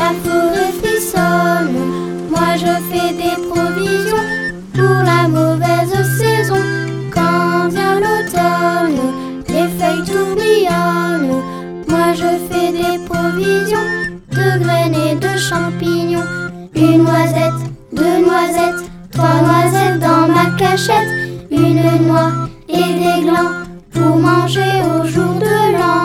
la forêt frissonne. Moi je fais des provisions pour la mauvaise saison. Quand vient l'automne, les feuilles tourbillonnent. Moi je fais des provisions de graines et de champignons. Une noisette, deux noisettes, trois noisettes dans ma cachette. Une noix et des glands pour manger au jour de l'an.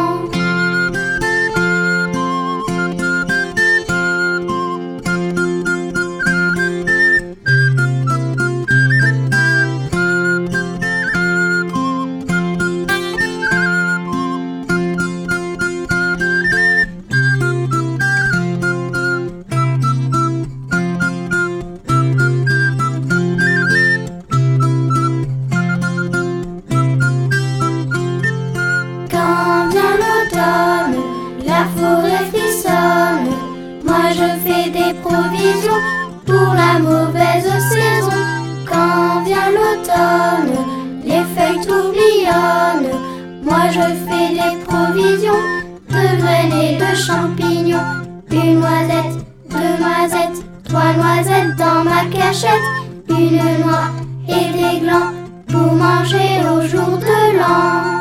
La forêt frissonne. Moi je fais des provisions pour la mauvaise saison. Quand vient l'automne, les feuilles tourbillonnent. Moi je fais des provisions de graines et de champignons. Une noisette, deux noisettes, trois noisettes dans ma cachette. Une noix et des glands pour manger au jour de l'an.